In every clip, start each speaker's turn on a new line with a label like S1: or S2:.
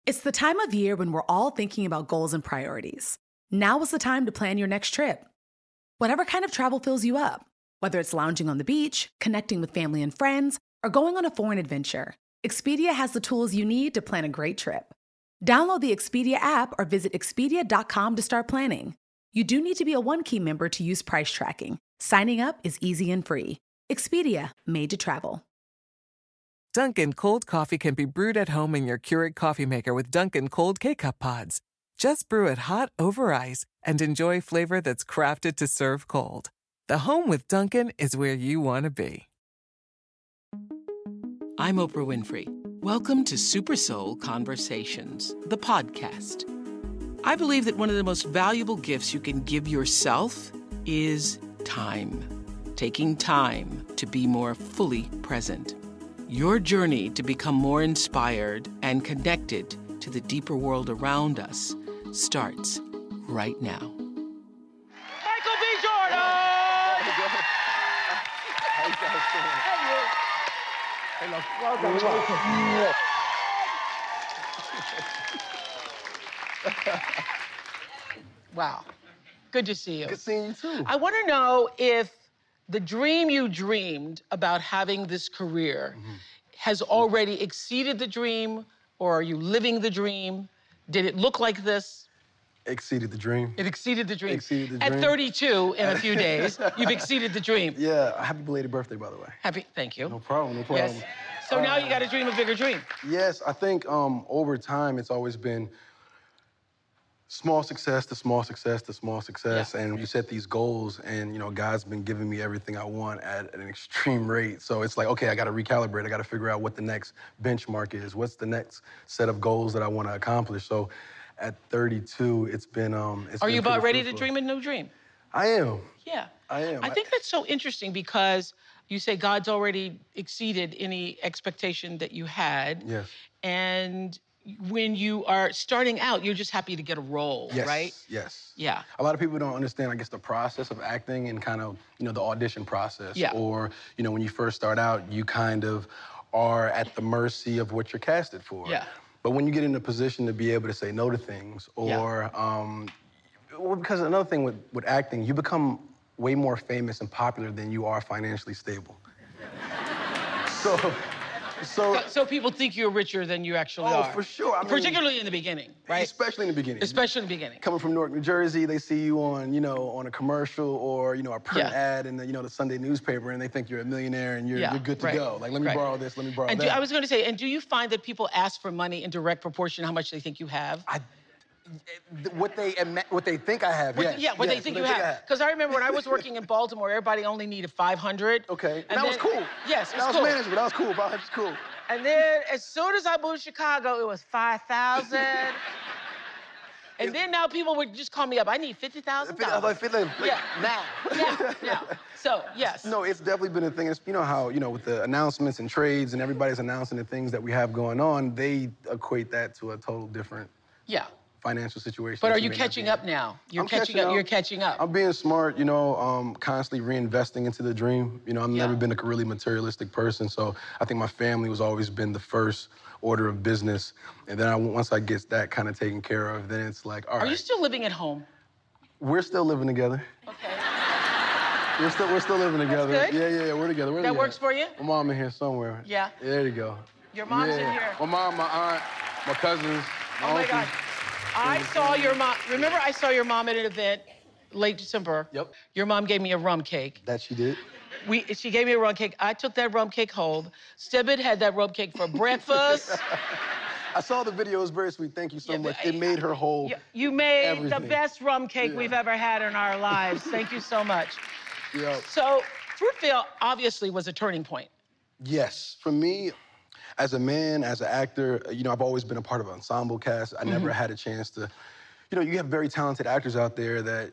S1: It's the time of year when we're all thinking about goals and priorities. Now is the time to plan your next trip. Whatever kind of travel fills you up, whether it's lounging on the beach, connecting with family and friends, or going on a foreign adventure, Expedia has the tools you need to plan a great trip. Download the Expedia app or visit Expedia.com to start planning. You do need to be a One Key member to use price tracking. Signing up is easy and free. Expedia, made to travel.
S2: Dunkin' cold coffee can be brewed at home in your Keurig coffee maker with Dunkin' cold K-Cup pods. Just brew it hot over ice and enjoy flavor that's crafted to serve cold. The home with Dunkin' is where you want to be.
S3: I'm Oprah Winfrey. Welcome to Super Soul Conversations, the podcast. I believe that one of the most valuable gifts you can give yourself is time. Taking time to be more fully present. Your journey to become more inspired and connected to the deeper world around us starts right now. Michael B. Jordan! Wow. Good to see you.
S4: Good seeing you, too.
S3: I want to know if the dream you dreamed about having this career has already exceeded the dream, or are you living the dream? Did it look like this?
S4: Exceeded the dream.
S3: It exceeded the dream.
S4: Exceeded the
S3: At
S4: dream.
S3: 32 in a few days, you've exceeded the dream.
S4: Yeah, happy belated birthday, by the way.
S3: Thank you.
S4: No problem, no problem.
S3: Yes. So now you got to dream a bigger dream.
S4: Yes, I think over time, it's always been small success to small success to small success.
S3: Yeah.
S4: And you set these goals, and, you know, God's been giving me everything I want at an extreme rate. So it's like, okay, I got to recalibrate. I got to figure out what the next benchmark is. What's the next set of goals that I want to accomplish? So at 32, it's been
S3: Are you about ready to dream a new dream?
S4: I am.
S3: Yeah.
S4: I am.
S3: I think that's so interesting because you say God's already exceeded any expectation that you had.
S4: Yes.
S3: And when you are starting out, you're just happy to get a role,
S4: Yes,
S3: right?
S4: yes.
S3: Yeah.
S4: A lot of people don't understand, I guess, the process of acting and kind of, you know, the audition process.
S3: Yeah.
S4: Or, you know, when you first start out, you kind of are at the mercy of what you're casted for.
S3: Yeah.
S4: But when you get in a position to be able to say no to things, or, well, because another thing with acting, you become way more famous and popular than you are financially stable. So
S3: people think you're richer than you actually are.
S4: Oh, for sure. I mean,
S3: particularly in the beginning, right?
S4: Especially in the beginning.
S3: Especially in the beginning.
S4: Coming from Newark, New Jersey, they see you on, you know, on a commercial or, you know, a print ad in the, you know, the Sunday newspaper, and they think you're a millionaire and you're good to go. Like, let me borrow this, let me borrow
S3: and
S4: that.
S3: I was going to say, and do you find that people ask for money in direct proportion to how much they think you have?
S4: What they think I have, yes.
S3: Yeah, what they think you have. Because I remember when I was working in Baltimore, everybody only needed 500.
S4: Okay, and that was cool.
S3: Yes, it was
S4: cool. That was manageable, that was cool, 500's cool.
S3: And then as soon as I moved to Chicago, it was 5,000. And then now people would just call me up. I need $50,000.
S4: Yeah,
S3: now. So, yes.
S4: No, it's definitely been a thing. It's, you know how, you know, with the announcements and trades and everybody's announcing the things that we have going on, they equate that to a total different financial situation.
S3: But are you catching up now? You're catching up.
S4: I'm being smart, you know, constantly reinvesting into the dream. You know, I've never been a really materialistic person, so I think my family was always been the first order of business. And then once I get that kind of taken care of, then it's like, all right.
S3: Are you still living at home?
S4: We're still living together.
S3: Okay.
S4: We're still living together.
S3: That's good.
S4: Yeah, we're together.
S3: That works for you?
S4: My mom in here somewhere.
S3: Yeah.
S4: There you go.
S3: Your mom's in here.
S4: My mom, my aunt, my cousins, my
S3: my God. I saw your mom. Remember, I saw your mom at an event late December.
S4: Yep.
S3: Your mom gave me a rum cake.
S4: That she did?
S3: She gave me a rum cake. I took that rum cake home. Stebbit had that rum cake for breakfast.
S4: I saw the video. It was very sweet. Thank you so much. It made her whole
S3: You made
S4: everything.
S3: the best rum cake we've ever had in our lives. Thank you so much.
S4: Yeah.
S3: So, Fruitvale obviously was a turning point.
S4: Yes. For me, as a man, as an actor, you know, I've always been a part of an ensemble cast. I never had a chance to, you know, you have very talented actors out there that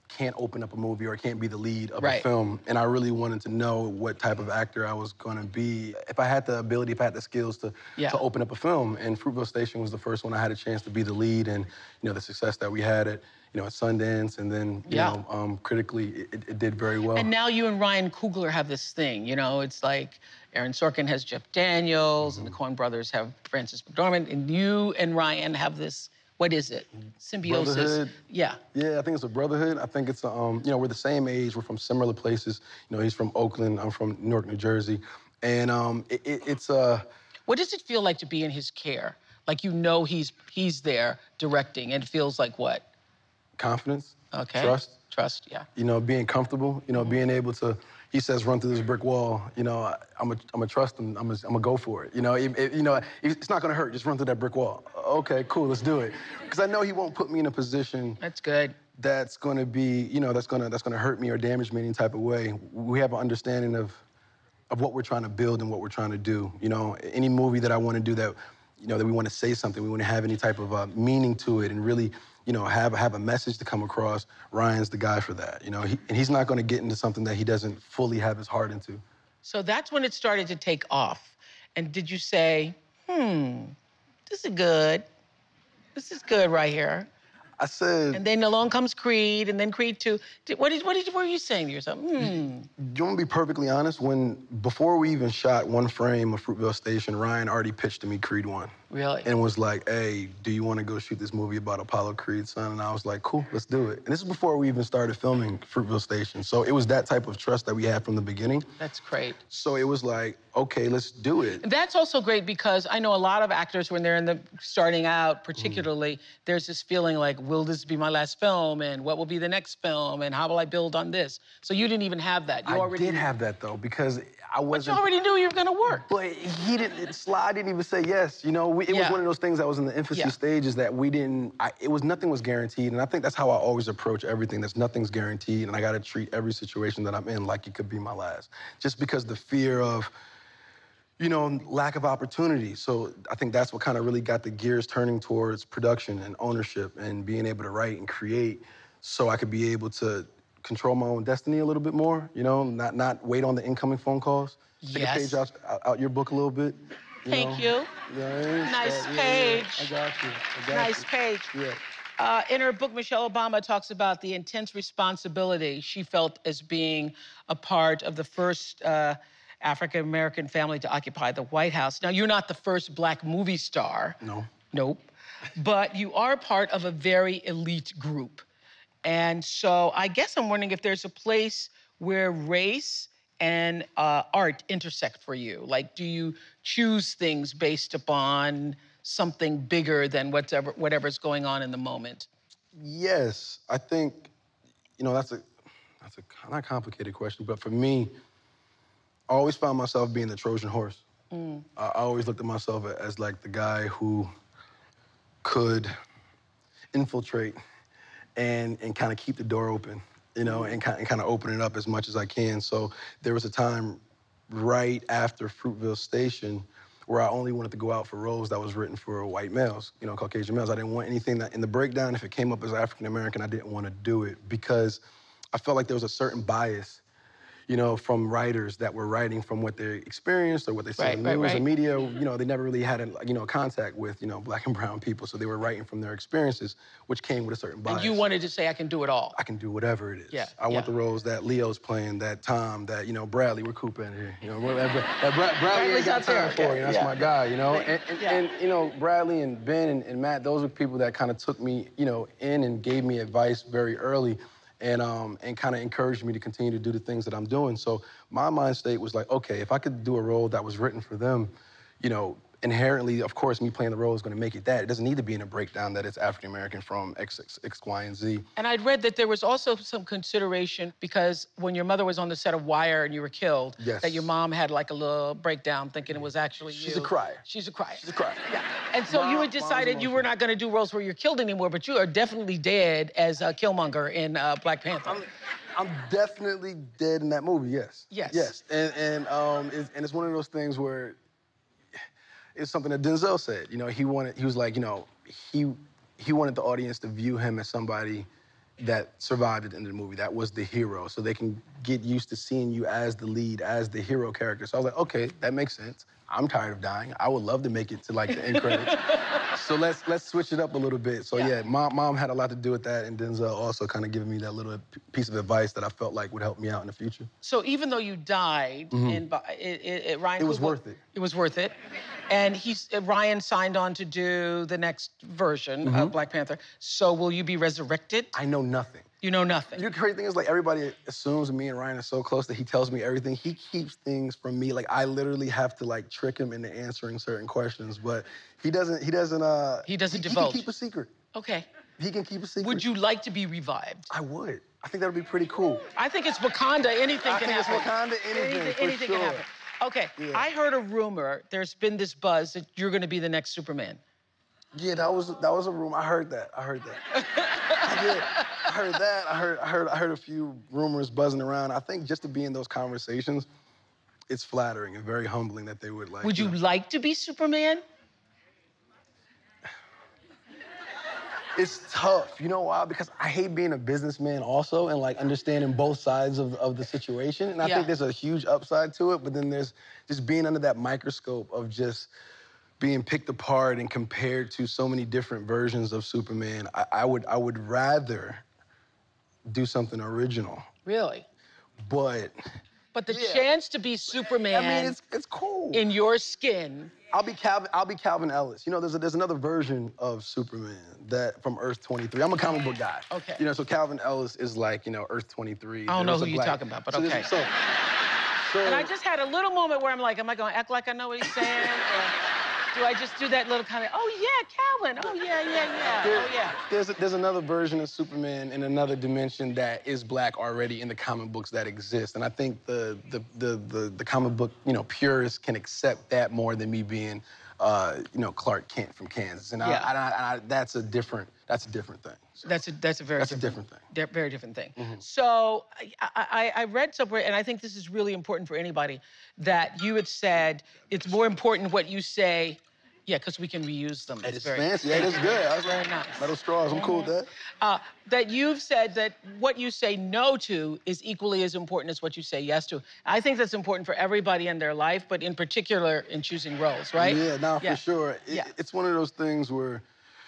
S4: can't open up a movie or can't be the lead of a
S3: Right.
S4: film. And I really wanted to know what type of actor I was gonna be. If I had the ability, if I had the skills to open up a film. And Fruitvale Station was the first one I had a chance to be the lead, and the success that we had at at Sundance, and then critically it did very well.
S3: And now you and Ryan Coogler have this thing, it's like Aaron Sorkin has Jeff Daniels, and the Coen brothers have Frances McDormand, and you and Ryan have this, what is it? Symbiosis.
S4: Brotherhood.
S3: Yeah.
S4: Yeah, I think it's a brotherhood. I think it's we're the same age, we're from similar places. He's from Oakland, I'm from Newark, New Jersey. And it's
S3: What does it feel like to be in his care? Like he's there directing, and it feels like what?
S4: Confidence.
S3: Okay.
S4: Trust,
S3: yeah.
S4: Being comfortable, being able to, he says, run through this brick wall, I'm a trust him, I'm a go for it. It's not gonna hurt, just run through that brick wall. Okay, cool, let's do it. Because I know he won't put me in a position
S3: That's good.
S4: that's gonna be, that's gonna hurt me or damage me in any type of way. We have an understanding of what we're trying to build and what we're trying to do. Any movie that I wanna do that, that we wanna say something, we wanna have any type of meaning to it and really, have a message to come across, Ryan's the guy for that. And he's not gonna get into something that he doesn't fully have his heart into.
S3: So that's when it started to take off. And did you say, this is good. This is good right here.
S4: I said...
S3: And then along comes Creed, and then Creed 2. What were you saying to yourself?
S4: Do you want to be perfectly honest? Before we even shot one frame of Fruitvale Station, Ryan already pitched to me Creed 1.
S3: Really?
S4: And was like, hey, do you want to go shoot this movie about Apollo Creed's son? And I was like, cool, let's do it. And this is before we even started filming Fruitvale Station. So it was that type of trust that we had from the beginning.
S3: That's great.
S4: So it was like, okay, let's do it.
S3: That's also great because I know a lot of actors, when they're starting out particularly, there's this feeling like, will this be my last film? And what will be the next film? And how will I build on this? So you didn't even have that.
S4: I did have that, though, because I wasn't...
S3: But you already knew you were going to work.
S4: But Sly didn't even say yes. It was one of those things that was in the infancy stages that we didn't... nothing was guaranteed, and I think that's how I always approach everything. Nothing's guaranteed, and I got to treat every situation that I'm in like it could be my last. Just because the fear of, lack of opportunity. So I think that's what kind of really got the gears turning towards production and ownership and being able to write and create, so I could be able to control my own destiny a little bit more, not wait on the incoming phone calls. Take a page out your book a little bit.
S3: Thank you. Nice page.
S4: I got you.
S3: Nice page.
S4: Yeah.
S3: In her book, Michelle Obama talks about the intense responsibility she felt as being a part of the first African-American family to occupy the White House. Now, you're not the first Black movie star.
S4: No.
S3: Nope. But you are part of a very elite group. And so I guess I'm wondering if there's a place where race and art intersect for you. Like, do you choose things based upon something bigger than whatever's going on in the moment?
S4: Yes, I think, that's a not complicated question, but for me, I always found myself being the Trojan horse. I always looked at myself as like the guy who could infiltrate and kind of keep the door open, and kind of open it up as much as I can. So there was a time right after Fruitvale Station where I only wanted to go out for roles that was written for white males, Caucasian males. I didn't want anything that, in the breakdown, if it came up as African-American, I didn't want to do it because I felt like there was a certain bias, from writers that were writing from what they experienced or what they saw in the news or media. They never really had a contact with, Black and brown people, so they were writing from their experiences, which came with a certain bias.
S3: And you wanted to say, I can do it all.
S4: I can do whatever it is.
S3: Yeah.
S4: I want the roles that Leo's playing, that Tom, that, Bradley, we're Cooper in here. Bradley ain't got time for it. That's my guy, And Bradley and Ben and Matt, those were people that kind of took me, in and gave me advice very early. And kind of encouraged me to continue to do the things that I'm doing. So my mind state was like, okay, if I could do a role that was written for them, inherently, of course, me playing the role is going to make it that. It doesn't need to be in a breakdown that it's African-American from X, Y, and Z.
S3: And I'd read that there was also some consideration because when your mother was on the set of Wire and you were killed, that your mom had like a little breakdown thinking it was actually you.
S4: She's a crier.
S3: She's a crier.
S4: She's a crier.
S3: Yeah. And so you had decided you were not going to do roles where you're killed anymore, but you are definitely dead as Killmonger in Black Panther.
S4: I'm definitely dead in that movie, yes.
S3: Yes.
S4: Yes. And it's one of those things where it's something that Denzel said. He was like, he wanted the audience to view him as somebody, that survived at the end of the movie. That was the hero. So they can get used to seeing you as the lead, as the hero character. So I was like, okay, that makes sense. I'm tired of dying. I would love to make it to like the end credits. So let's switch it up a little bit. So yeah, mom had a lot to do with that, and Denzel also kind of giving me that little piece of advice that I felt like would help me out in the future.
S3: So even though you died, Ryan,
S4: It was worth it.
S3: It was worth it, and Ryan signed on to do the next version of Black Panther. So will you be resurrected?
S4: I know nothing.
S3: You know nothing.
S4: The crazy thing is, like, everybody assumes me and Ryan are so close that he tells me everything. He keeps things from me. Like, I literally have to, like, trick him into answering certain questions, but he doesn't divulge. He can keep a secret.
S3: Okay.
S4: He can keep a secret.
S3: Would you like to be revived?
S4: I would. I think that would be pretty cool.
S3: I think it's Wakanda. Anything can happen.
S4: I think it's Wakanda. Anything
S3: can happen. Okay. Yeah. I heard a rumor. There's been this buzz that you're going to be the next Superman.
S4: Yeah, that was a rumor. I heard that. I did. I heard that. I heard a few rumors buzzing around. I think just to be in those conversations, it's flattering and very humbling that they would like.
S3: Would you like to be Superman?
S4: It's tough. You know why? Because I hate being a businessman also and like understanding both sides of the situation. And I think there's a huge upside to it, but then there's just being under that microscope of just being picked apart and compared to so many different versions of Superman. I would rather do something original.
S3: Really?
S4: But
S3: the chance to be Superman.
S4: I mean, it's cool.
S3: In your skin.
S4: I'll be Calvin Ellis. You know, there's another version of Superman that from Earth 23. I'm a comic book guy.
S3: Okay.
S4: You know, so Calvin Ellis is like, you know, Earth 23.
S3: I don't know who you're talking about, but
S4: so
S3: okay. And I just had a little moment where I'm like, am I gonna act like I know what he's saying? Or do I just do that little kind of, oh yeah, Calvin, oh yeah.
S4: There's another version of Superman in another dimension that is black already in the comic books that exist, and I think the comic book, you know, purists can accept that more than me being, you know, Clark Kent from Kansas, and that's a different thing. So
S3: that's a very
S4: different thing.
S3: Very different thing. So I read somewhere, and I think this is really important for anybody, that you had said it's more important what you say. Yeah, because we can reuse them.
S4: It's fancy. Yeah, it's good. I was
S3: very
S4: like,
S3: nice.
S4: Metal straws. I'm cool with that.
S3: That you've said that what you say no to is equally as important as what you say yes to. I think that's important for everybody in their life, but in particular in choosing roles, right?
S4: Yeah, for sure. It's one of those things where,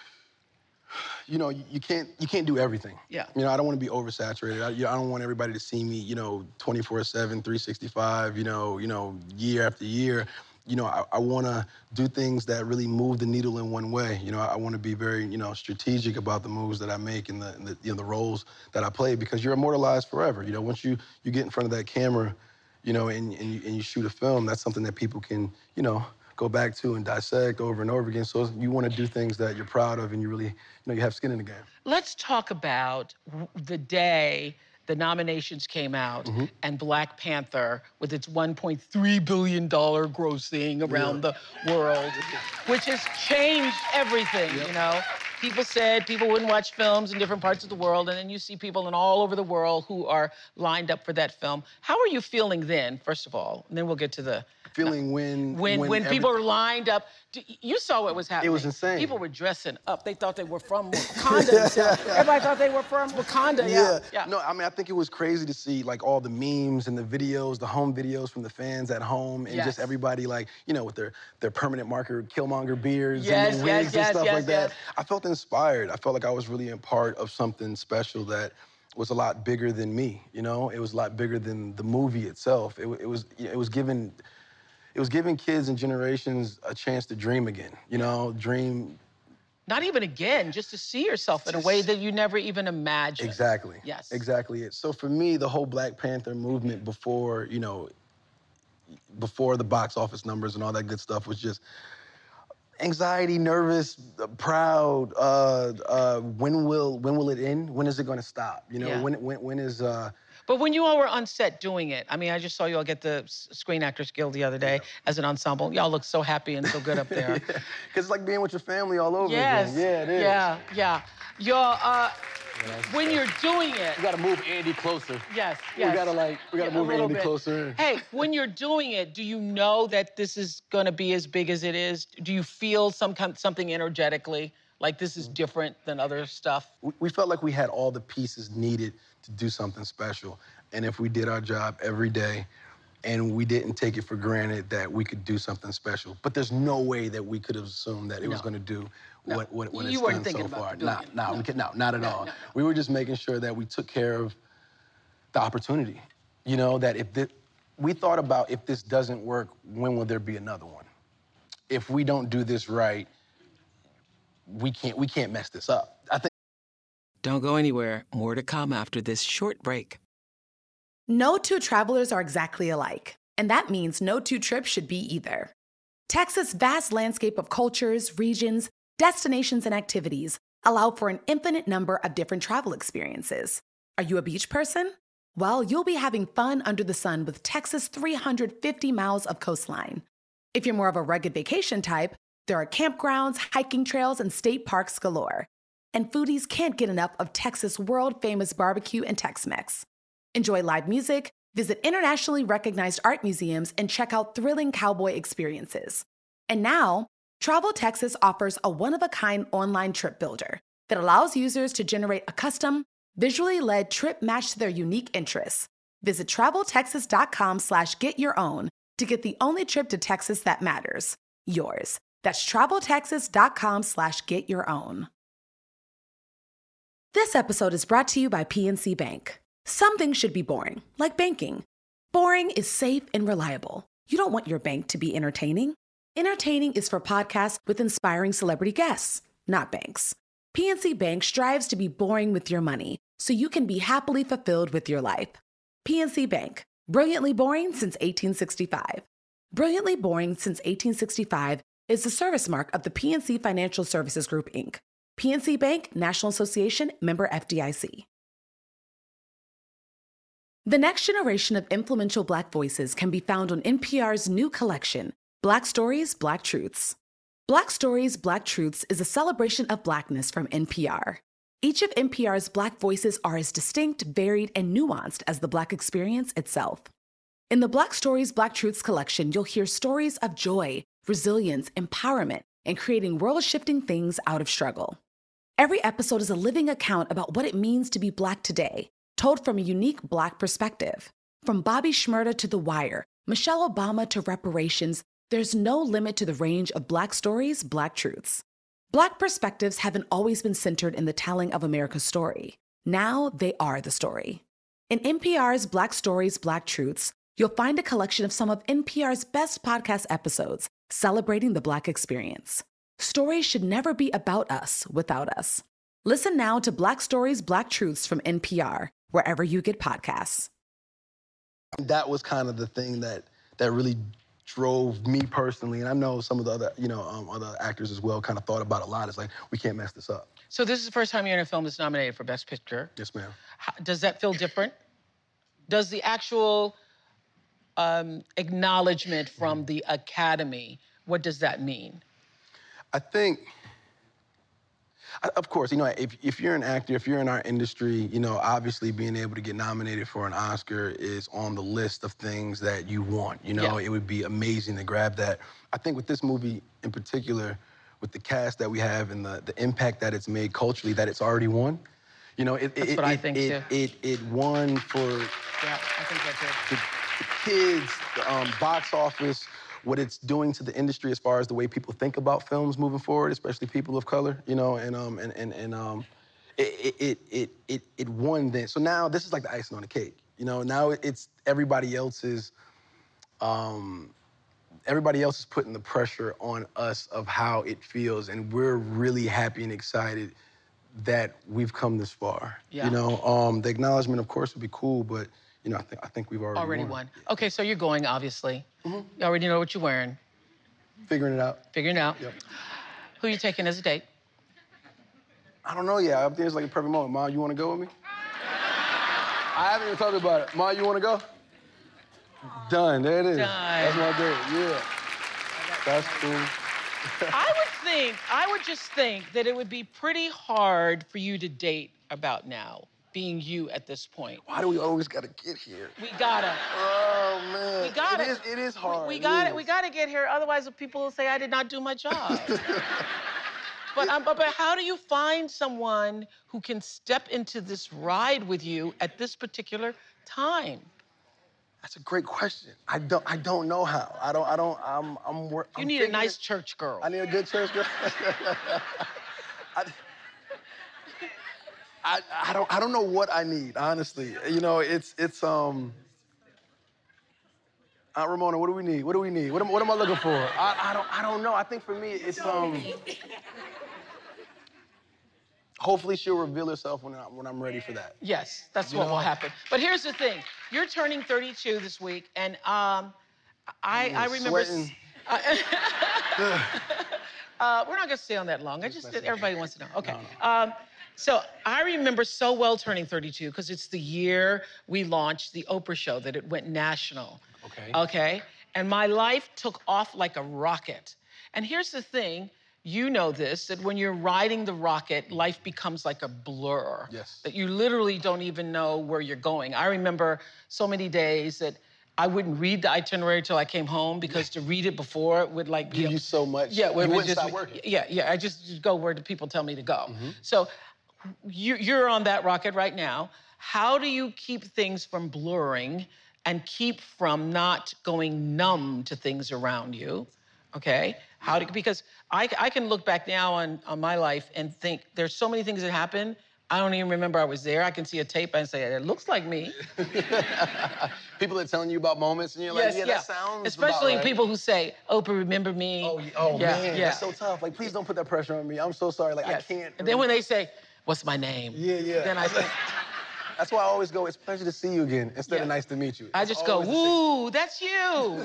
S4: you know, you can't do everything.
S3: Yeah.
S4: You know, I don't want to be oversaturated. I don't want everybody to see me, you know, 24/7, 365, you know, year after year. You know, I want to do things that really move the needle in one way. You know, I want to be very, you know, strategic about the moves that I make and the roles that I play, because you're immortalized forever. You know, once you get in front of that camera, you know, and you shoot a film, that's something that people can, you know, go back to and dissect over and over again. So you want to do things that you're proud of and you really, you know, you have skin in the game.
S3: Let's talk about the day the nominations came out and Black Panther, with its $1.3 billion grossing around the world, which has changed everything, you know? People said people wouldn't watch films in different parts of the world, and then you see people in all over the world who are lined up for that film. How are you feeling then, first of all? And then we'll get to the...
S4: Feeling when
S3: people are lined up. You saw what was happening.
S4: It was insane.
S3: People were dressing up. They thought they were from Wakanda. Everybody thought they were from Wakanda. Yeah.
S4: No, I mean, I think it was crazy to see, like, all the memes and the videos, the home videos from the fans at home, and just everybody, like, you know, with their permanent marker Killmonger beards and the wigs and stuff like that. I felt inspired. I felt like I was really a part of something special that was a lot bigger than me, you know? It was a lot bigger than the movie itself. It was giving kids and generations a chance to dream again, you know, dream.
S3: Not even again, just to see yourself in a way that you never even imagined.
S4: Exactly.
S3: Yes.
S4: Exactly it. So for me, the whole Black Panther movement before, you know, before the box office numbers and all that good stuff was just anxiety, nervous, proud. When will it end? When is it going to stop? You know, when is...
S3: But when you all were on set doing it, I mean, I just saw you all get the Screen Actors Guild the other day as an ensemble. Y'all look so happy and so good up there.
S4: Because it's like being with your family all over again. Yeah, it is.
S3: Yeah. When you're doing it...
S4: You gotta move Andy closer.
S3: Yes.
S4: We gotta move Andy closer.
S3: Hey, when you're doing it, do you know that this is gonna be as big as it is? Do you feel something energetically Like, this is different than other stuff?
S4: We felt like we had all the pieces needed to do something special. And if we did our job every day and we didn't take it for granted that we could do something special. But there's no way that we could have assumed that it was going to do what it's done so far. Not at all. We were just making sure that we took care of the opportunity. You know, that we thought about, if this doesn't work, when will there be another one? If we don't do this right, we can't mess this up. I think.
S3: Don't go anywhere. More to come after this short break.
S1: No two travelers are exactly alike, and that means no two trips should be either. Texas' vast landscape of cultures, regions, destinations, and activities allow for an infinite number of different travel experiences. Are you a beach person? Well, you'll be having fun under the sun with Texas' 350 miles of coastline. If you're more of a rugged vacation type, there are campgrounds, hiking trails, and state parks galore. And foodies can't get enough of Texas' world-famous barbecue and Tex-Mex. Enjoy live music, visit internationally recognized art museums, and check out thrilling cowboy experiences. And now, Travel Texas offers a one-of-a-kind online trip builder that allows users to generate a custom, visually led trip matched to their unique interests. Visit traveltexas.com/getyourown to get the only trip to Texas that matters, yours. That's traveltexas.com/getyourown. This episode is brought to you by PNC Bank. Some things should be boring, like banking. Boring is safe and reliable. You don't want your bank to be entertaining. Entertaining is for podcasts with inspiring celebrity guests, not banks. PNC Bank strives to be boring with your money so you can be happily fulfilled with your life. PNC Bank, brilliantly boring since 1865. Brilliantly boring since 1865 is the service mark of the PNC Financial Services Group, Inc. PNC Bank, National Association, member FDIC. The next generation of influential Black voices can be found on NPR's new collection, Black Stories, Black Truths. Black Stories, Black Truths is a celebration of Blackness from NPR. Each of NPR's Black voices are as distinct, varied, and nuanced as the Black experience itself. In the Black Stories, Black Truths collection, you'll hear stories of joy, resilience, empowerment, and creating world-shifting things out of struggle. Every episode is a living account about what it means to be Black today, told from a unique Black perspective. From Bobby Shmurda to The Wire, Michelle Obama to reparations, there's no limit to the range of Black stories, Black truths. Black perspectives haven't always been centered in the telling of America's story. Now they are the story. In NPR's Black Stories, Black Truths, you'll find a collection of some of NPR's best podcast episodes celebrating the Black experience. Stories should never be about us without us. Listen now to Black Stories, Black Truths from NPR, wherever you get podcasts.
S4: That was kind of the thing that really drove me personally, and I know some of the other, other actors as well kind of thought about a lot. It's like, we can't mess this up.
S3: So this is the first time you're in a film that's nominated for Best Picture.
S4: Yes, ma'am.
S3: Does that feel different? Does the actual acknowledgement from the Academy, what does that mean?
S4: I think, of course, if you're an actor, if you're in our industry, obviously being able to get nominated for an Oscar is on the list of things that you want. It would be amazing to grab that. I think with this movie in particular, with the cast that we have and the impact that it's made culturally, that it's already won.
S3: That's what I think too.
S4: It won for
S3: I think that too.
S4: The kids, the box office, what it's doing to the industry as far as the way people think about films moving forward, especially people of color, it won then. So now this is like the icing on the cake. Now it's everybody else is putting the pressure on us of how it feels, and we're really happy and excited that we've come this far.
S3: Yeah.
S4: The acknowledgement, of course, would be cool, but I think we've already won.
S3: Okay, so you're going, obviously.
S4: Mm-hmm.
S3: You already know what you're wearing.
S4: Figuring it out.
S3: Yep. Who you taking as a date?
S4: I don't know yet. I think it's like a perfect moment. Ma, you want to go with me? I haven't even talked about it. Ma, you want to go? Done. There it is.
S3: Done.
S4: That's my date. Yeah. That's cool.
S3: I would just think that it would be pretty hard for you to date about now, being you at this point.
S4: Why do we always gotta get here?
S3: We gotta.
S4: Oh, man.
S3: We gotta.
S4: It is hard.
S3: We gotta get here, otherwise people will say I did not do my job. But how do you find someone who can step into this ride with you at this particular time?
S4: That's a great question. I don't know how.
S3: You need a nice church girl.
S4: I need a good church girl. I don't know what I need, honestly. You know, it's Aunt Ramona, what do we need? What do we need? What am I looking for? I don't know. I think for me, it's hopefully she'll reveal herself when I'm ready for that.
S3: Yes, that's what will happen. But here's the thing: you're turning 32 this week, and I remember.
S4: Sweating.
S3: We're not gonna stay on that long. Everybody wants to know. Okay. So I remember so well turning 32 because it's the year we launched the Oprah show, that it went national.
S4: Okay.
S3: Okay. And my life took off like a rocket. And here's the thing, you know this, that when you're riding the rocket, life becomes like a blur.
S4: Yes.
S3: That you literally don't even know where you're going. I remember so many days that I wouldn't read the itinerary till I came home, because to read it before would like
S4: give you so much.
S3: Yeah,
S4: you wouldn't
S3: just
S4: stop working.
S3: Yeah. I just go where the people tell me to go. So you're on that rocket right now. How do you keep things from blurring and keep from not going numb to things around you? Okay? Because I can look back now on my life and think there's so many things that happen. I don't even remember I was there. I can see a tape and say, it looks like me.
S4: People are telling you about moments and you're like, that sounds
S3: Especially
S4: about right.
S3: people who say, Oprah, remember me.
S4: Oh man, that's so tough. Like, please don't put that pressure on me. I'm so sorry. Like, I can't.
S3: And then when they say, what's my name?
S4: Yeah.
S3: Then I think.
S4: That's why I always go, it's a pleasure to see you again, instead of nice to meet you.
S3: I just go, woo, that's you.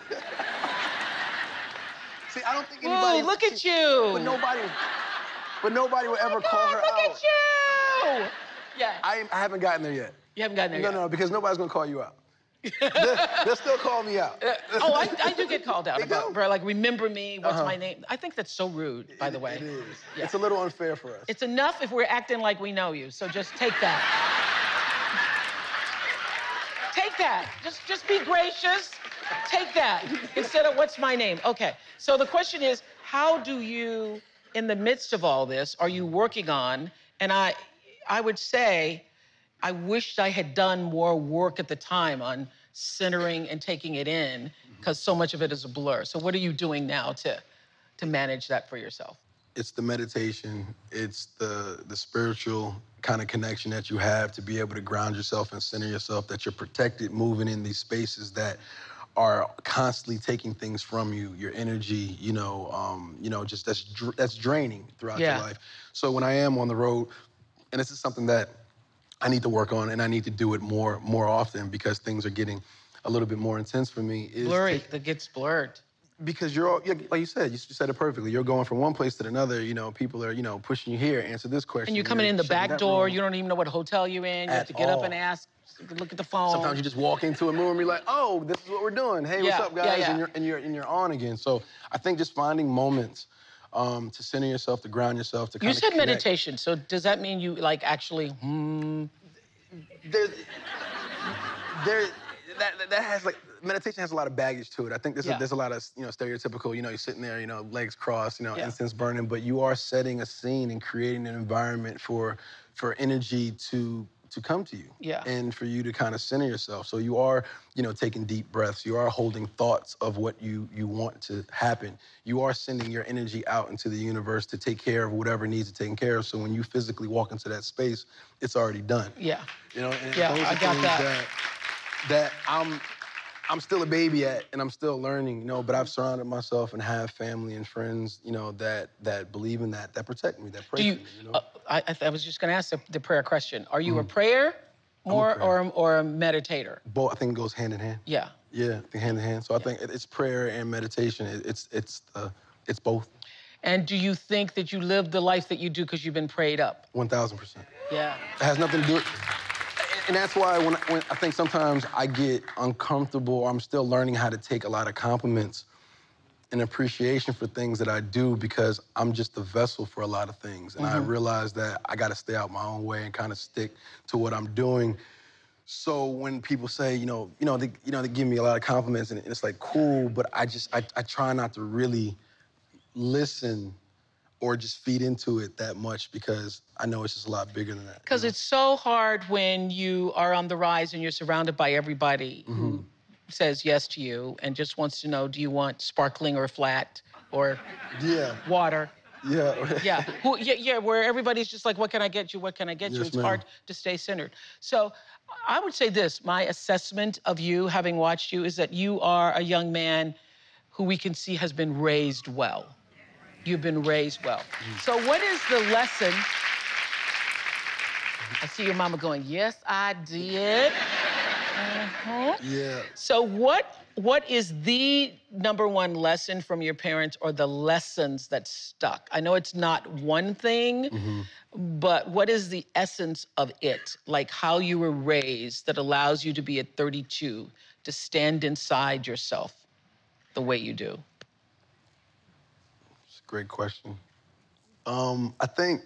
S4: See, I don't think anybody...
S3: Woo, look at you.
S4: But nobody would ever call her
S3: look
S4: out.
S3: Look at you. Yeah.
S4: I haven't gotten there yet.
S3: You haven't gotten there yet?
S4: No, because nobody's gonna call you out. They'll still call me out.
S3: I do get called out about, like, remember me, what's my name? I think that's so rude, by the way.
S4: It is.
S3: Yeah.
S4: It's a little unfair for us.
S3: It's enough if we're acting like we know you, so just take that. Take that. Just be gracious. Take that instead of what's my name. Okay, so the question is, how do you, in the midst of all this, are you working on, and I would say, I wished I had done more work at the time on centering and taking it in, because so much of it is a blur. So what are you doing now to manage that for yourself?
S4: It's the meditation, it's the spiritual kind of connection that you have to be able to ground yourself and center yourself, that you're protected moving in these spaces that are constantly taking things from you, your energy, just that's draining throughout your life. So when I am on the road, and this is something that I need to work on, and I need to do it more often, because things are getting a little bit more intense for me.
S3: Blurry, that gets blurred.
S4: Because like you said it perfectly. You're going from one place to another, people are, pushing you here, answer this question.
S3: And you're coming in the back door, you don't even know what hotel you're in. You have to get up and ask, look at the phone.
S4: Sometimes you just walk into a room and be like, oh, this is what we're doing. Hey, what's up, guys?
S3: Yeah.
S4: And you're on again. So I think just finding moments to center yourself, to ground yourself, to kind of
S3: You said meditation, so does that mean you, like, actually,
S4: That has, like, meditation has a lot of baggage to it. I think there's a lot of, stereotypical, you're sitting there, legs crossed, incense burning, but you are setting a scene and creating an environment for energy to come to you.
S3: Yeah.
S4: And for you to kind of center yourself. So you are, taking deep breaths. You are holding thoughts of what you want to happen. You are sending your energy out into the universe to take care of whatever needs to be taken care of. So when you physically walk into that space, it's already done.
S3: Yeah.
S4: And
S3: I got that.
S4: That I'm still a baby at, and I'm still learning, but I've surrounded myself and have family and friends, that believe in that protect me, that pray for me,
S3: I was just gonna ask the prayer question. Are you a prayer more or a meditator?
S4: Both, I think it goes hand in hand.
S3: Yeah.
S4: Yeah, I think hand in hand. So I think it's prayer and meditation. It's both.
S3: And do you think that you live the life that you do because you've been prayed up?
S4: 1000%.
S3: Yeah.
S4: It has nothing to do with... And that's why when I think sometimes I get uncomfortable, or I'm still learning how to take a lot of compliments and appreciation for things that I do, because I'm just a vessel for a lot of things. And I realize that I got to stay out my own way and kind of stick to what I'm doing. So when people say, they give me a lot of compliments, and it's like, cool, but I try not to really listen or just feed into it that much because I know it's just a lot bigger than that.
S3: Because it's so hard when you are on the rise and you're surrounded by everybody who says yes to you and just wants to know, do you want sparkling or flat or water?
S4: Yeah.
S3: Yeah, where everybody's just like, what can I get you? What can I get you?
S4: Yes,
S3: It's
S4: ma'am.
S3: hard to stay centered. So I would say this, my assessment of you, having watched you, is that you are a young man who we can see has been raised well. You've been raised well. So what is the lesson? I see your mama going, yes, I did.
S4: Yeah.
S3: So what is the number one lesson from your parents or the lessons that stuck? I know it's not one thing, but what is the essence of it? Like how you were raised that allows you to be at 32, to stand inside yourself the way you do?
S4: It's a great question. I think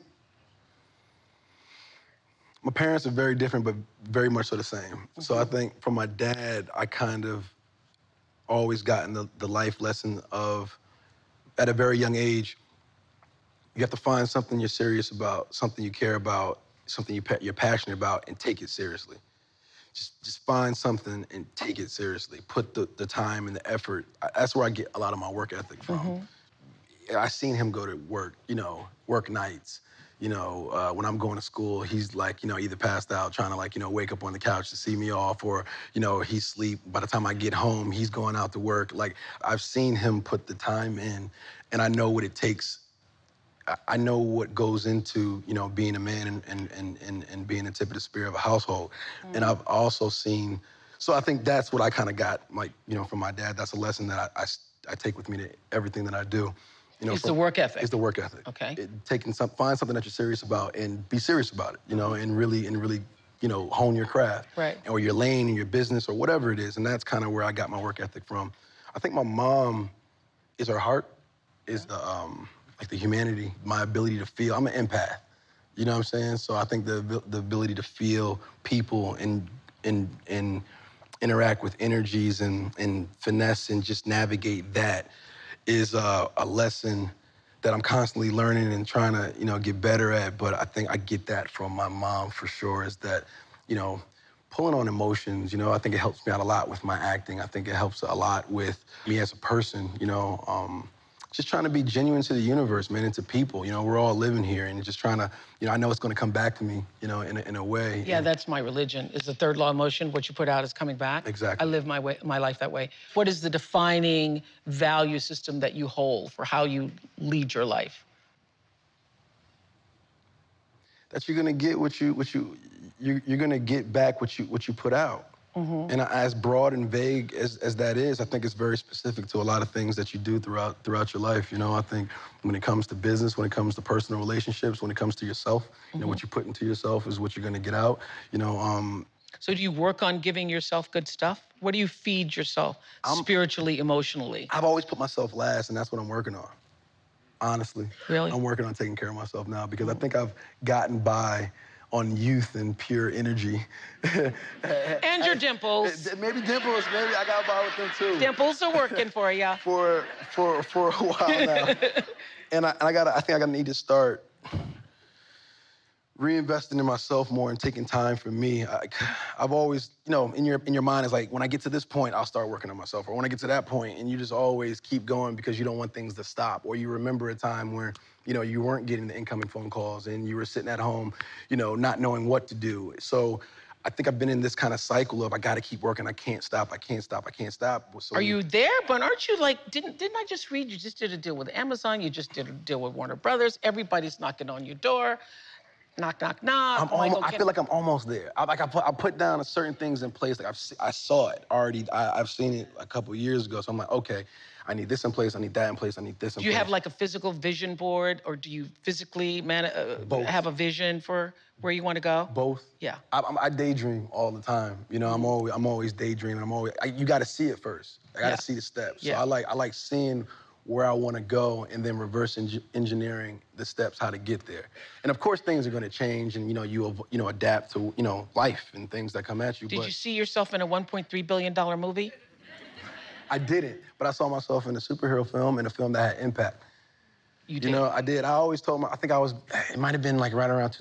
S4: my parents are very different, but very much so the same. So I think from my dad, I kind of always gotten the life lesson of, at a very young age, you have to find something you're serious about, something you care about, something you're passionate about, and take it seriously. Just find something and take it seriously. Put the time and the effort. That's where I get a lot of my work ethic from. I seen him go to work, work nights. When I'm going to school, he's like, either passed out trying to wake up on the couch to see me off, or, he's asleep. By the time I get home, he's going out to work. Like, I've seen him put the time in, and I know what it takes. I know what goes into, being a man and being the tip of the spear of a household. And I've also seen, so I think that's what I kind of got, from my dad. That's a lesson that I take with me to everything that I do.
S3: It's the work ethic.
S4: It's the work ethic.
S3: Okay.
S4: Find something that you're serious about and be serious about it, and really, hone your craft.
S3: Right.
S4: Or your lane in your business or whatever it is. And that's kind of where I got my work ethic from. I think my mom is her heart, is the humanity, my ability to feel. I'm an empath. You know what I'm saying? So I think the ability to feel people and interact with energies and finesse and just navigate that is a lesson that I'm constantly learning and trying to, get better at. But I think I get that from my mom for sure, is that, pulling on emotions, I think it helps me out a lot with my acting. I think it helps a lot with me as a person, just trying to be genuine to the universe, man, and to people. We're all living here and just trying to, I know it's going to come back to me, in a way.
S3: Yeah, that's my religion, is the third law of motion. What you put out is coming back.
S4: Exactly.
S3: I live my life that way. What is the defining value system that you hold for how you lead your life?
S4: That you're going to get you're going to get back what you put out. And as broad and vague as that is, I think it's very specific to a lot of things that you do throughout your life. I think when it comes to business, when it comes to personal relationships, when it comes to yourself, what you put into yourself is what you're going to get out.
S3: So do you work on giving yourself good stuff? What do you feed yourself spiritually, emotionally?
S4: I've always put myself last, and that's what I'm working on. Honestly.
S3: Really?
S4: I'm working on taking care of myself now because I think I've gotten by on youth and pure energy.
S3: And your dimples.
S4: Maybe dimples. Maybe I got by with them too.
S3: Dimples are working for you.
S4: For a while now. And I think I gotta need to start reinvesting in myself more and taking time for me. I've always, in your mind, it's like, when I get to this point, I'll start working on myself. Or when I get to that point, and you just always keep going because you don't want things to stop. Or you remember a time where, you weren't getting the incoming phone calls and you were sitting at home, not knowing what to do. So I think I've been in this kind of cycle of, I gotta keep working. I can't stop. So
S3: Are you there? But aren't you didn't I just read you just did a deal with Amazon, you just did a deal with Warner Brothers, everybody's knocking on your door. Knock, knock, knock.
S4: I feel like I'm almost there. I put down certain things in place. Like I saw it already. I've seen it a couple years ago. So I'm like, okay, I need this in place. I need that in place. I need this in place.
S3: Do you have like a physical vision board, or do you physically have a vision for where you want to go?
S4: Both.
S3: Yeah.
S4: I daydream all the time. I'm always daydreaming. You got to see it first. I got to see the steps. So I like seeing where I want to go and then reverse engineering the steps how to get there. And of course things are going to change and you adapt to life and things that come at you.
S3: Did you see yourself in a $1.3 billion movie?
S4: I didn't, but I saw myself in a superhero film and a film that had impact.
S3: You did?
S4: You know, I did. I always told I think it might have been like right around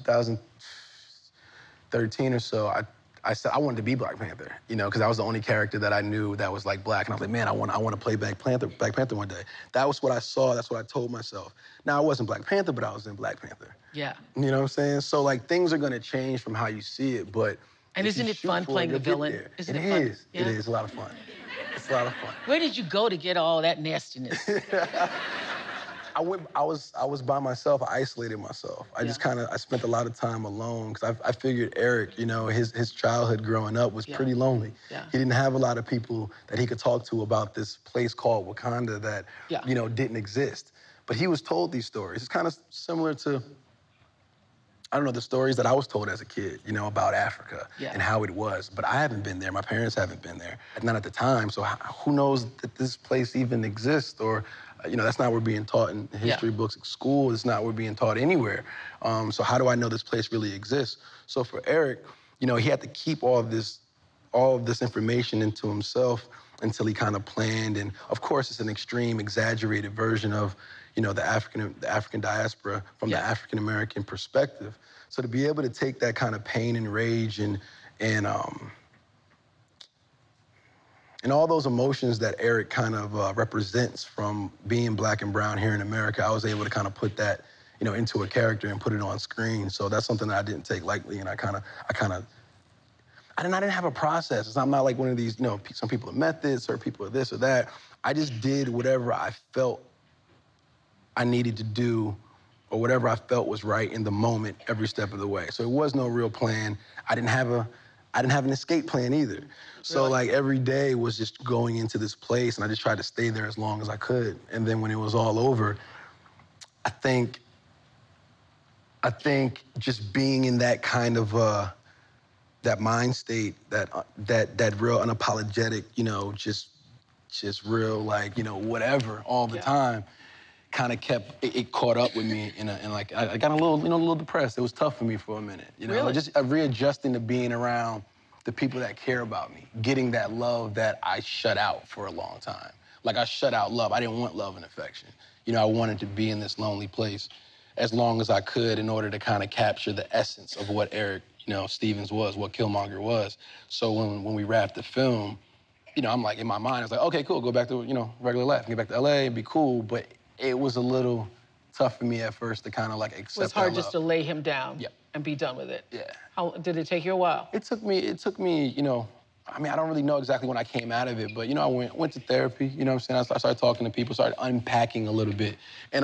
S4: 2013 or so. I said I wanted to be Black Panther, you know, because that was the only character that I knew that was like Black. And I was like, man, I want to play Black Panther one day. That was what I saw. That's what I told myself. Now, I wasn't Black Panther, but I was in Black Panther.
S3: Yeah.
S4: You know what I'm saying? So, like, things are going to change from how you see it, but...
S3: And isn't it fun playing the villain? Isn't it fun?
S4: Yeah? It is. It's a lot of fun. It's a lot of fun.
S3: Where did you go to get all that nastiness?
S4: I was by myself. I isolated myself. I spent a lot of time alone because I figured Eric, you know, his childhood growing up was pretty lonely.
S3: Yeah.
S4: He didn't have a lot of people that he could talk to about this place called Wakanda that, you know, didn't exist. But he was told these stories. It's kind of similar to, I don't know, the stories that I was told as a kid, you know, about Africa and how it was. But I haven't been there. My parents haven't been there. Not at the time. So who knows that this place even exists? Or, you know, that's not what we're being taught in history books at school. It's not what we're being taught anywhere. So how do I know this place really exists? So for Eric, you know, he had to keep all of this information into himself until he kind of planned. And of course, it's an extreme, exaggerated version of, you know, the African diaspora from the African-American perspective. So to be able to take that kind of pain and rage and all those emotions that Eric kind of represents from being Black and brown here in America, I was able to kind of put that, you know, into a character and put it on screen. So that's something that I didn't take lightly, and I didn't have a process. I'm not like one of these, you know, some people are methods or people are this or that. I just did whatever I felt I needed to do or whatever I felt was right in the moment every step of the way. So it was no real plan. I didn't have an escape plan either. So like every day was just going into this place, and I just tried to stay there as long as I could. And then when it was all over, I think just being in that kind of that mind state, that real unapologetic, you know, just real, like, you know, whatever all the time, kind of it caught up with me, and like I got a little depressed. It was tough for me for a minute, you know, just readjusting to being around the people that care about me, getting that love that I shut out for a long time. Like, I shut out love. I didn't want love and affection. You know, I wanted to be in this lonely place as long as I could in order to kind of capture the essence of what Eric, you know, Stevens was, what Killmonger was. So when we wrapped the film, you know, I'm like, in my mind, I was like, okay, cool, go back to, you know, regular life, get back to LA and be cool. But it was a little tough for me at first to kind of like accept that.
S3: It was hard just to lay him down and be done with it.
S4: Yeah.
S3: How did it take you a while?
S4: It took me, you know, I mean, I don't really know exactly when I came out of it, but, you know, I went to therapy, you know what I'm saying? I started talking to people, started unpacking a little bit. And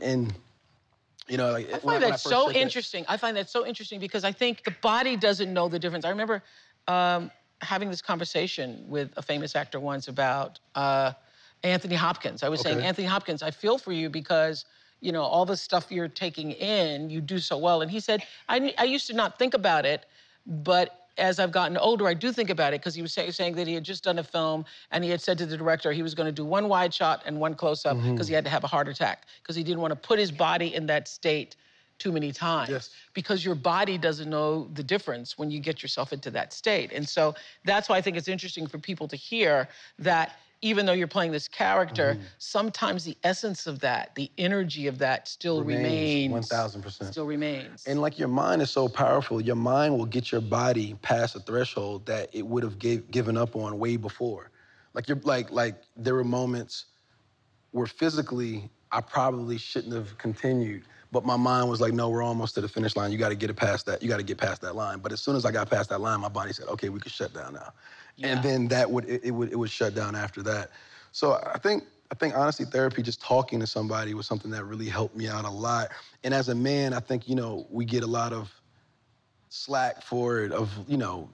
S4: you know, like,
S3: I find that so interesting. I find that so interesting because I think the body doesn't know the difference. I remember having this conversation with a famous actor once about Anthony Hopkins. I was saying, Anthony Hopkins, I feel for you because, you know, all the stuff you're taking in, you do so well. And he said, I used to not think about it, but as I've gotten older, I do think about it, because he was saying that he had just done a film and he had said to the director he was going to do one wide shot and one close-up because he had to have a heart attack, because he didn't want to put his body in that state too many times. Because your body doesn't know the difference when you get yourself into that state. And so that's why I think it's interesting for people to hear that even though you're playing this character, sometimes the essence of that, the energy of that still remains.
S4: 1,000%.
S3: Still remains.
S4: And like, your mind is so powerful. Your mind will get your body past a threshold that it would have given up on way before. Like, there were moments where physically I probably shouldn't have continued, but my mind was like, no, we're almost to the finish line. You got to get past that. You got to get past that line. But as soon as I got past that line, my body said, okay, we can shut down now. And then it would shut down after that. So I think honestly, therapy, just talking to somebody, was something that really helped me out a lot. And as a man, I think, you know, we get a lot of slack for it, of, I don't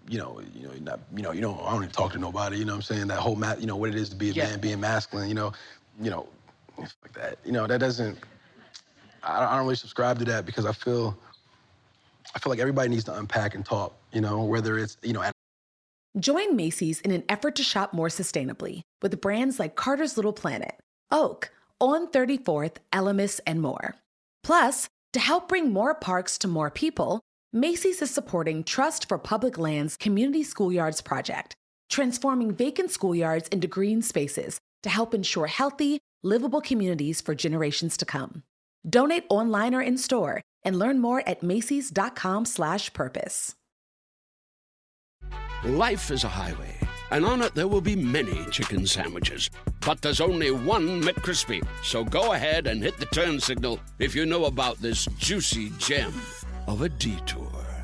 S4: even talk to nobody, you know what I'm saying? That whole, you know, what it is to be a man, being masculine, you know, like that. You know, that doesn't, I don't really subscribe to that, because I feel like everybody needs to unpack and talk, you know, whether it's, you know,
S1: Join Macy's in an effort to shop more sustainably with brands like Carter's Little Planet, Oak, On 34th, Elemis, and more. Plus, to help bring more parks to more people, Macy's is supporting Trust for Public Lands Community Schoolyards project, transforming vacant schoolyards into green spaces to help ensure healthy, livable communities for generations to come. Donate online or in-store and learn more at Macys.com/purpose.
S5: Life is a highway, and on it there will be many chicken sandwiches. But there's only one McCrispy. So go ahead and hit the turn signal if you know about this juicy gem of a detour.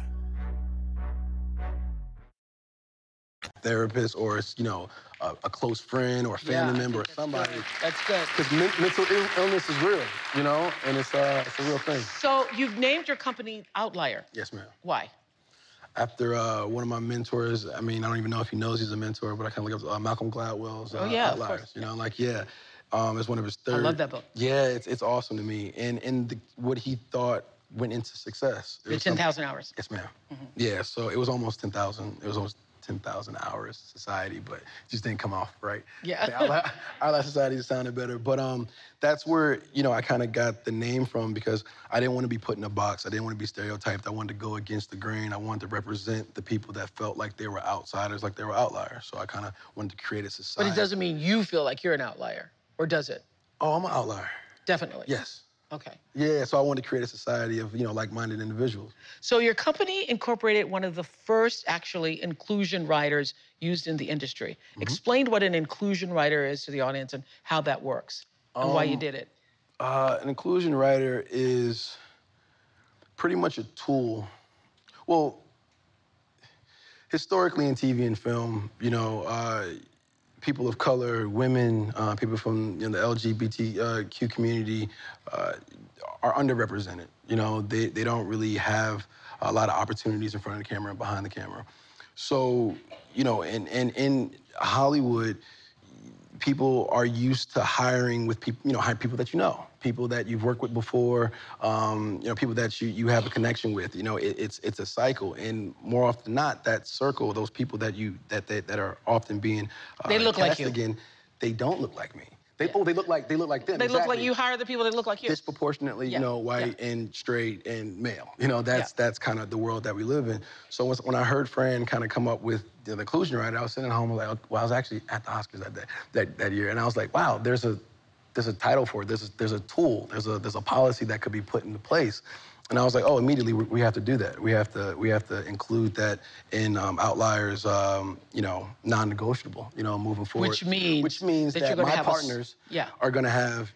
S4: Therapist or, a close friend or a family member or somebody.
S3: That's good.
S4: Because mental illness is real, and it's a real thing.
S3: So you've named your company Outlier.
S4: Yes, ma'am.
S3: Why?
S4: After one of my mentors, I don't even know if he knows he's a mentor, but I kind of look up Malcolm Gladwell's Outliers. It's one of his third.
S3: I love that book.
S4: Yeah, it's awesome to me. And what he thought went into success.
S3: The 10,000 hours.
S4: Yes, ma'am. Mm-hmm. Yeah, so it was almost 10,000. It was almost 10,000 hours society, but it just didn't come off right.
S3: Yeah.
S4: Outlier Society sounded better. But that's where, I kind of got the name from because I didn't want to be put in a box. I didn't want to be stereotyped. I wanted to go against the grain. I wanted to represent the people that felt like they were outsiders, like they were outliers. So I kind of wanted to create a society.
S3: But it doesn't mean you feel like you're an outlier, or does it?
S4: Oh, I'm an outlier.
S3: Definitely.
S4: Yes.
S3: Okay.
S4: Yeah, so I wanted to create a society of, like-minded individuals.
S3: So your company incorporated one of the first, actually, inclusion writers used in the industry. Mm-hmm. Explain what an inclusion writer is to the audience and how that works and why you did it.
S4: An inclusion writer is pretty much a tool. Well, historically in TV and film, people of color, women, people from the LGBTQ community are underrepresented. They don't really have a lot of opportunities in front of the camera and behind the camera. So, in Hollywood, people are used to hiring with people, hire people that people that you've worked with before, people that you have a connection with. It's a cycle, and more often than not, that circle, those people that are often being
S3: they look like you.
S4: Again, they don't look like me. They look like them.
S3: They look like you. Hire the people that look like you.
S4: Disproportionately, white and straight and male. That's kind of the world that we live in. So when I heard Fran kind of come up with the inclusion writer, I was sitting at home I was actually at the Oscars that year, and I was like, wow, there's a title for it. There's a tool. There's a policy that could be put into place. And I was like, oh, immediately we have to do that. We have to include that in Outliers, non-negotiable, moving forward.
S3: Which means
S4: that my partners are going to have,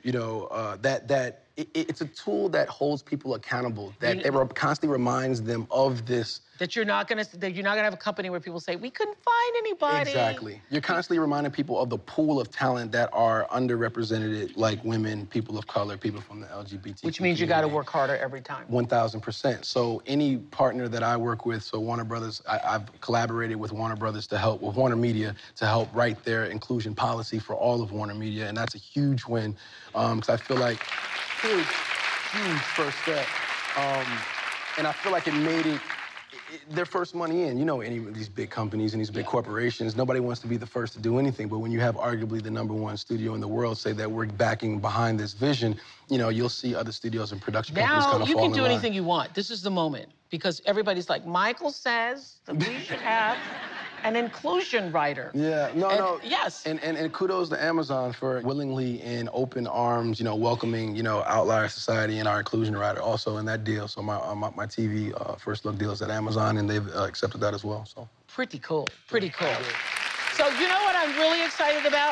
S4: it's a tool that holds people accountable. That it constantly reminds them of this.
S3: That you're not gonna have a company where people say we couldn't find anybody.
S4: Exactly. You're constantly reminding people of the pool of talent that are underrepresented, like women, people of color, people from the LGBT.
S3: Which means you got to work harder every time.
S4: 1,000%. So any partner that I work with, so Warner Brothers, I've collaborated with Warner Brothers with Warner Media to help write their inclusion policy for all of Warner Media, and that's a huge win because I feel like huge first step, and I feel like it made it their first money in. Any of these big companies and these big corporations, nobody wants to be the first to do anything. But when you have arguably the #1 studio in the world say that we're backing behind this vision, you'll see other studios and production companies kind of fall in line.
S3: Now you can do anything you want. This is the moment. Because everybody's like, Michael says that we should have an inclusion writer.
S4: Yeah, no.
S3: Yes.
S4: And kudos to Amazon for willingly in open arms, welcoming, Outlier Society and our inclusion writer also in that deal. So my TV first look deal is at Amazon, and they've accepted that as well. So
S3: pretty cool. Pretty cool. So you know what I'm really excited about?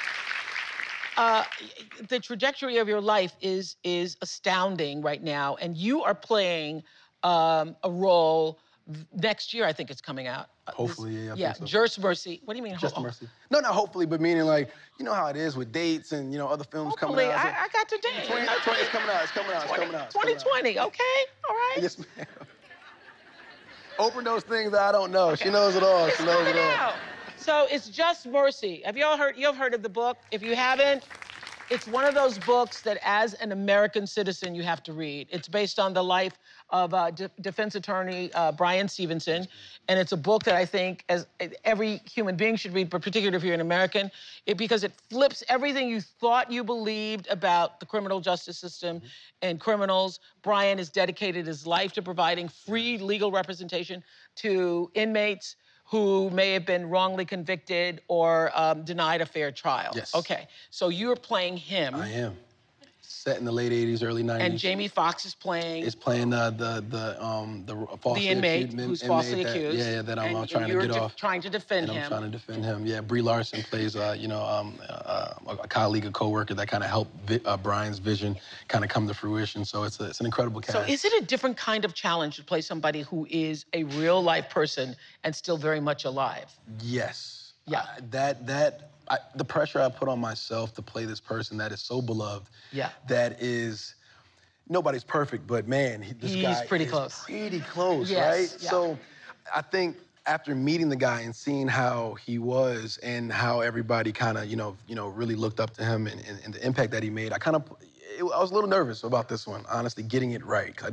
S3: The trajectory of your life is astounding right now, and you are playing a role next year. I think it's coming out.
S4: Hopefully, I think so.
S3: Just Mercy. What do you mean?
S4: Just Mercy. No, not hopefully, but meaning like, how it is with dates and, other films coming out.
S3: I got to date.
S4: 2020, it's coming out.
S3: 2020, okay, all right.
S4: Yes, ma'am. Open those things that I don't know. Okay. She knows it all. She knows it all.
S3: So it's Just Mercy. Have you all heard? You've heard of the book? If you haven't, it's one of those books that as an American citizen you have to read. It's based on the life of defense attorney Bryan Stevenson. And it's a book that I think as every human being should read, but particularly if you're an American, because it flips everything you thought you believed about the criminal justice system and criminals. Bryan has dedicated his life to providing free legal representation to inmates who may have been wrongly convicted or denied a fair trial.
S4: Yes.
S3: Okay, so you're playing him.
S4: I am. set in the late 80s, early 90s.
S3: And Jamie Foxx is playing
S4: the falsely
S3: inmate
S4: accused,
S3: who's falsely
S4: that,
S3: accused.
S4: that I'm trying to get off.
S3: Trying to defend him.
S4: I'm trying to defend him. Yeah, Brie Larson plays a colleague, a coworker that kind of helped Brian's vision kind of come to fruition. So it's an incredible cast.
S3: So is it a different kind of challenge to play somebody who is a real life person and still very much alive?
S4: Yes.
S3: Yeah.
S4: The pressure I put on myself to play this person that is so beloved.
S3: Yeah.
S4: That is, nobody's perfect, but man, this guy is
S3: pretty close.
S4: Pretty close,
S3: yes,
S4: right?
S3: Yeah.
S4: So I think after meeting the guy and seeing how he was and how everybody kind of, really looked up to him and the impact that he made, I was a little nervous about this one, honestly, getting it right. 'Cause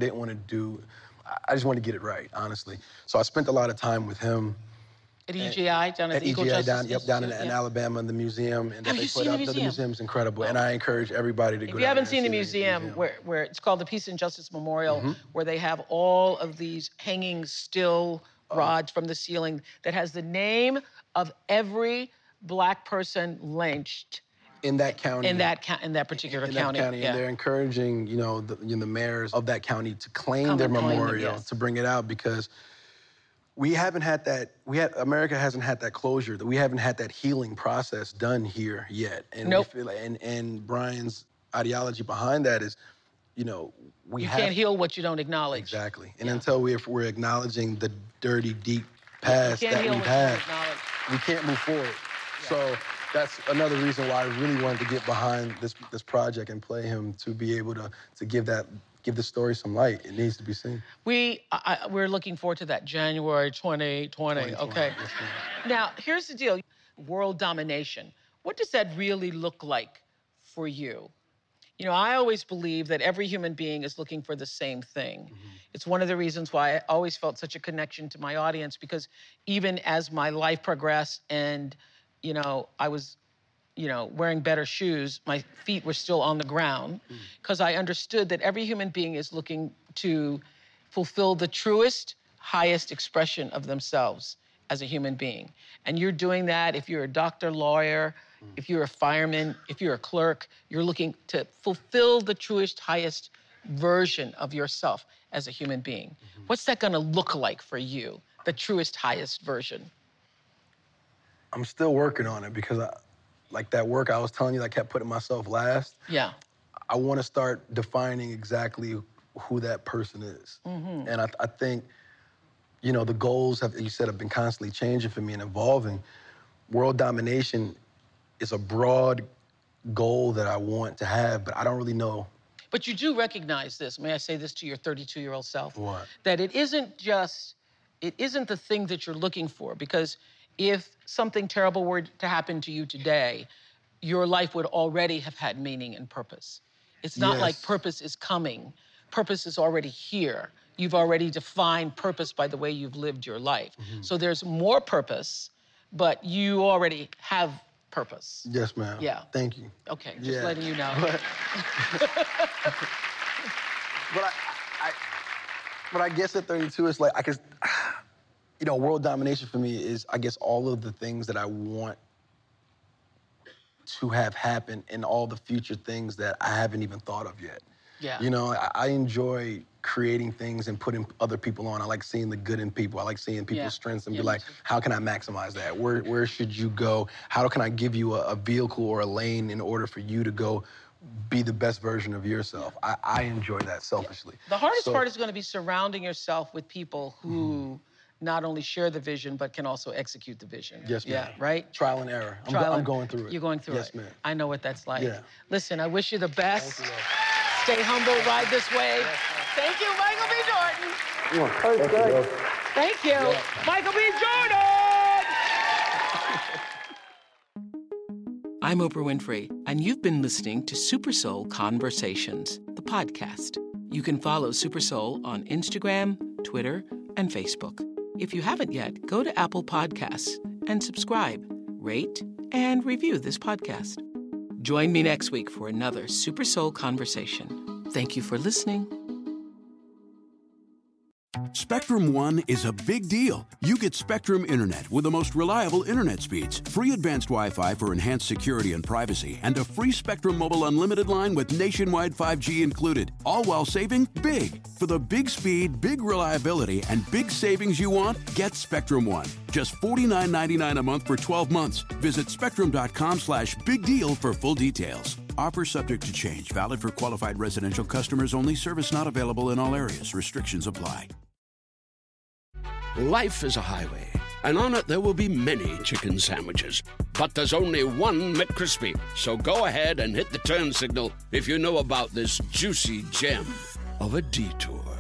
S4: I just wanted to get it right, honestly. So I spent a lot of time with him.
S3: At EGI, down at the Equal Justice Institute?
S4: Down in Alabama, in the museum. And
S3: Have you seen the museum?
S4: The museum's incredible, and I encourage everybody to go.
S3: If you haven't seen the museum, where it's called the Peace and Justice Memorial, where they have all of these hanging still rods from the ceiling that has the name of every Black person lynched
S4: in that county.
S3: In that particular county.
S4: Yeah. And they're encouraging, the mayors of that county to claim their memorial, to bring it out, because we haven't had that. America hasn't had that closure. That we haven't had that healing process done here yet. And
S3: nope.
S4: We feel and Brian's ideology behind that is, you
S3: can't heal what you don't acknowledge.
S4: Exactly. And until we're acknowledging the dirty, deep past that we've had, we can't move forward. Yeah. So that's another reason why I really wanted to get behind this project and play him, to be able to give the story some light. It needs to be seen.
S3: We're looking forward to that, January 2020. Okay.
S4: Yes,
S3: now, here's the deal. World domination. What does that really look like for you? I always believe that every human being is looking for the same thing. It's one of the reasons why I always felt such a connection to my audience, because even as my life progressed and, I was wearing better shoes, my feet were still on the ground, because I understood that every human being is looking to fulfill the truest, highest expression of themselves as a human being. And you're doing that if you're a doctor, lawyer, if you're a fireman, if you're a clerk, you're looking to fulfill the truest, highest version of yourself as a human being. What's that gonna look like for you, the truest, highest version?
S4: I'm still working on it, because like that work I was telling you that I kept putting myself last.
S3: Yeah.
S4: I want to start defining exactly who that person is. And I think, the goals have been constantly changing for me and evolving. World domination is a broad goal that I want to have, but I don't really know.
S3: But you do recognize this. May I say this to your 32-year-old self?
S4: What?
S3: That it isn't the thing that you're looking for, because if something terrible were to happen to you today, your life would already have had meaning and purpose. It's not like purpose is coming. Purpose is already here. You've already defined purpose by the way you've lived your life. So there's more purpose, but you already have purpose.
S4: Yes, ma'am.
S3: Yeah.
S4: Thank you.
S3: Okay, just letting you know.
S4: But I guess at 32, it's like, world domination for me is, I guess, all of the things that I want to have happen and all the future things that I haven't even thought of yet.
S3: Yeah.
S4: I enjoy creating things and putting other people on. I like seeing the good in people. I like seeing people's strengths and be like, how can I maximize that? Where should you go? How can I give you a vehicle or a lane in order for you to go be the best version of yourself? I enjoy that selfishly.
S3: The hardest part is going to be surrounding yourself with people who not only share the vision, but can also execute the vision.
S4: Yes, ma'am.
S3: Yeah, right?
S4: Trial and error. I'm going through it.
S3: You're going through it.
S4: Yes, ma'am.
S3: I know what that's like.
S4: Yeah.
S3: Listen, I wish you the best.
S4: Thank you,
S3: Stay humble, ride this wave. Thank you, Michael B. Jordan. Thank you. Yeah. Michael B. Jordan! I'm Oprah Winfrey, and you've been listening to Super Soul Conversations, the podcast. You can follow Super Soul on Instagram, Twitter, and Facebook. If you haven't yet, go to Apple Podcasts and subscribe, rate, and review this podcast. Join me next week for another Super Soul Conversation. Thank you for listening.
S6: Spectrum One is a big deal. You get Spectrum Internet with the most reliable internet speeds, free advanced Wi-Fi for enhanced security and privacy, and a free Spectrum Mobile Unlimited line with nationwide 5G included, all while saving big. For the big speed, big reliability, and big savings you want, get Spectrum One. Just $49.99 a month for 12 months. Visit spectrum.com/big deal for full details. Offer subject to change. Valid for qualified residential customers only. Service not available in all areas. Restrictions apply.
S5: Life is a highway, and on it there will be many chicken sandwiches. But there's only one McCrispy. So go ahead and hit the turn signal if you know about this juicy gem of a detour.